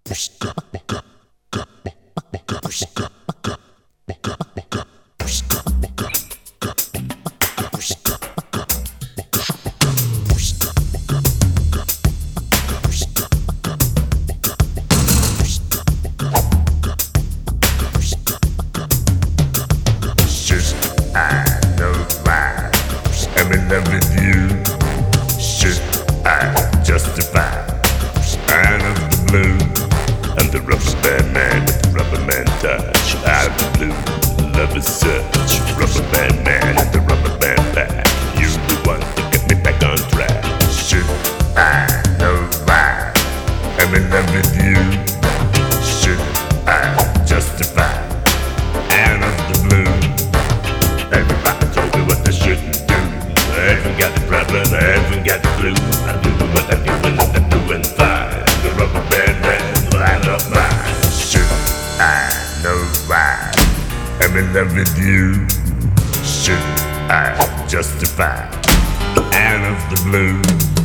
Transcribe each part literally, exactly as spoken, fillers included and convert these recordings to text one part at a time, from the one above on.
I'm in love with you. Should I justify? Out of the blue, I'm the rubber band man with the rubber man touch. Out of the blue, love is such. Rubber band man and the rubber band back. You the one to get me back on track. Should I know why? I'm in love with you. Should I justify? Out of the blue, everybody told me what I shouldn't do. I haven't got the problem, I haven't got the clue. I'm doing what I'm doing and I'm doing fine. The rubber band man, line up mine. Should I know why? I'm in love with you. Should I justify? Out of the blue.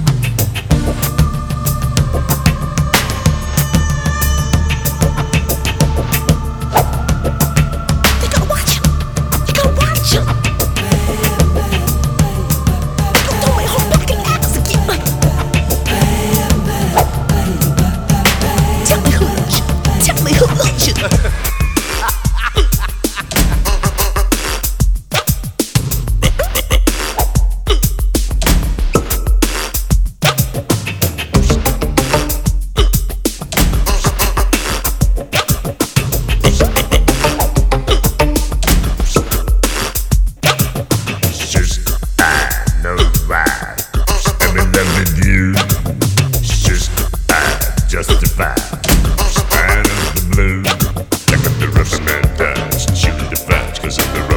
Justify. Out of the blue, like a the rubber man touch, shooting the fudge, cause of the